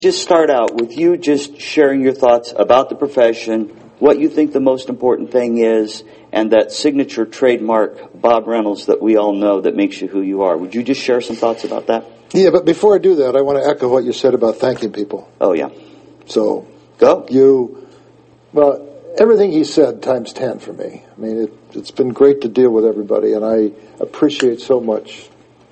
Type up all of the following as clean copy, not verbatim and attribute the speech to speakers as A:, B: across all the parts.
A: Just start out with you just sharing your thoughts about the profession, what you think the most important thing is, and that signature trademark, Bob Reynolds, that we all know that makes you who you are. Would you just share some thoughts about that?
B: Yeah, but before I do that, I want to echo what you said about thanking people.
A: Oh, yeah.
B: So,
A: go.
B: Well, everything he said times 10 for me. I mean, it's been great to deal with everybody, and I appreciate so much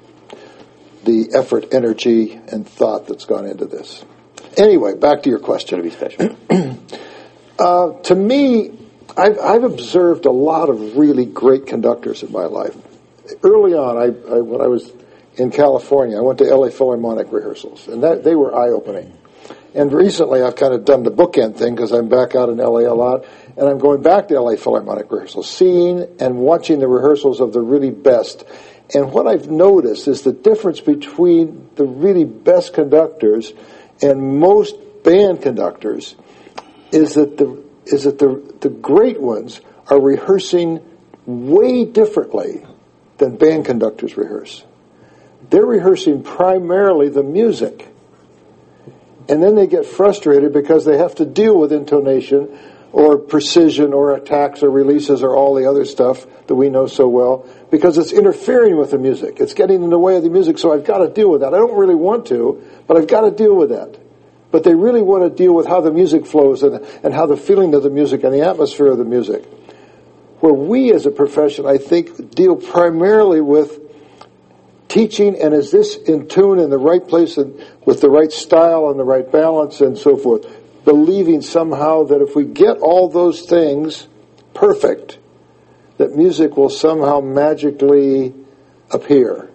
B: the effort, energy, and thought that's gone into this. Anyway, back to your question.
A: It's going to be
B: special. To me, I've observed a lot of really great conductors in my life. Early on, when I was in California, I went to LA Philharmonic rehearsals, and they were eye-opening. And recently, I've kind of done the bookend thing because I'm back out in LA a lot, and I'm going back to LA Philharmonic rehearsals, seeing and watching the rehearsals of the really best. And what I've noticed is the difference between the really best conductors and most band conductors is that the great ones are rehearsing way differently than band conductors rehearse. They're rehearsing primarily the music. And then they get frustrated because they have to deal with intonation or precision or attacks or releases or all the other stuff that we know so well because it's interfering with the music. It's getting in the way of the music, so I've got to deal with that. I don't really want to, but I've got to deal with that. But they really want to deal with how the music flows and how the feeling of the music and the atmosphere of the music. Where we as a profession, I think, deal primarily with teaching and is this in tune in the right place and with the right style and the right balance and so forth. Believing somehow that if we get all those things perfect, that music will somehow magically appear.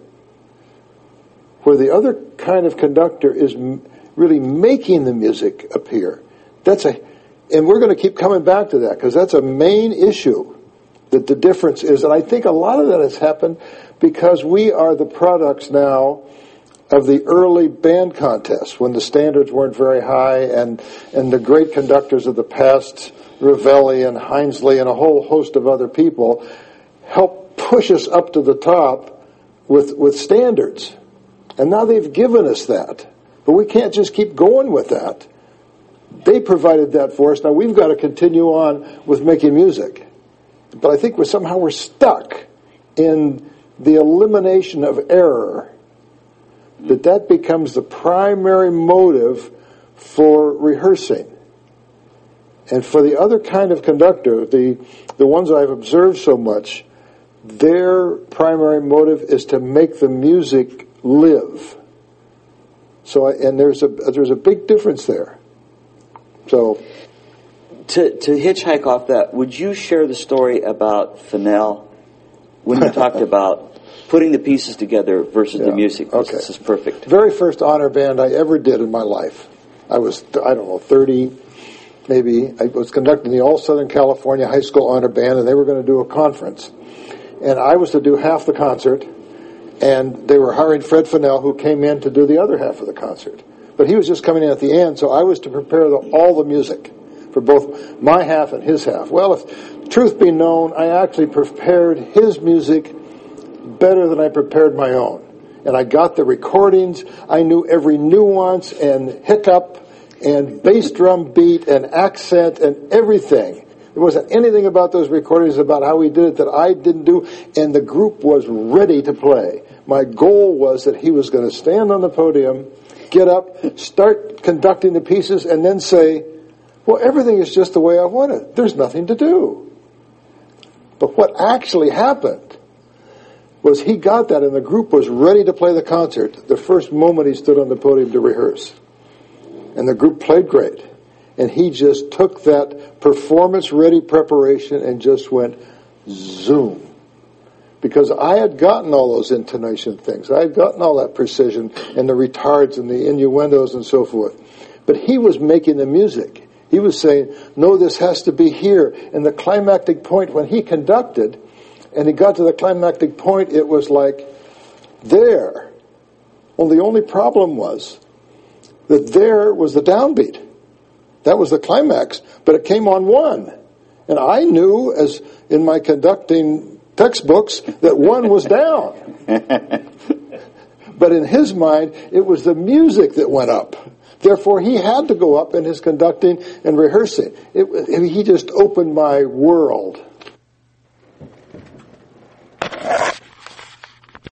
B: Where the other kind of conductor is really making the music appear. And we're going to keep coming back to that because that's a main issue that the difference is. And I think a lot of that has happened because we are the products now of the early band contests when the standards weren't very high and the great conductors of the past, Ravelli and Hinesley and a whole host of other people, helped push us up to the top with standards. And now they've given us that. But we can't just keep going with that. They provided that for us. Now we've got to continue on with making music. But I think we're stuck in the elimination of error. That becomes the primary motive for rehearsing. And for the other kind of conductor, the ones I've observed so much, their primary motive is to make the music live. So, and there's a big difference there. So,
A: to hitchhike off that, would you share the story about Fennell when you talked about putting the pieces together versus the music?
B: Okay.
A: This is perfect.
B: Very first honor band I ever did in my life. I was, 30, maybe. I was conducting the All Southern California High School Honor Band, and they were going to do a conference. And I was to do half the concert, and they were hiring Fred Fennell, who came in to do the other half of the concert. But he was just coming in at the end, so I was to prepare all the music for both my half and his half. Well, if truth be known, I actually prepared his music better than I prepared my own. And I got the recordings. I knew every nuance and hiccup and bass drum beat and accent and everything. There wasn't anything about those recordings about how he did it that I didn't do, and the group was ready to play. My goal was that he was going to stand on the podium, get up, start conducting the pieces, and then say, well, everything is just the way I want it. There's nothing to do. But what actually happened was he got that, and the group was ready to play the concert the first moment he stood on the podium to rehearse. And the group played great. And he just took that performance-ready preparation and just went zoom. Because I had gotten all those intonation things. I had gotten all that precision and the retards and the innuendos and so forth. But he was making the music. He was saying, no, this has to be here. And the climactic point, when he conducted, and he got to the climactic point, it was like, there. Well, the only problem was that there was the downbeat. That was the climax, but it came on one. And I knew, as in my conducting textbooks, that one was down. But in his mind, it was the music that went up. Therefore, he had to go up in his conducting and rehearsing. He just opened my world.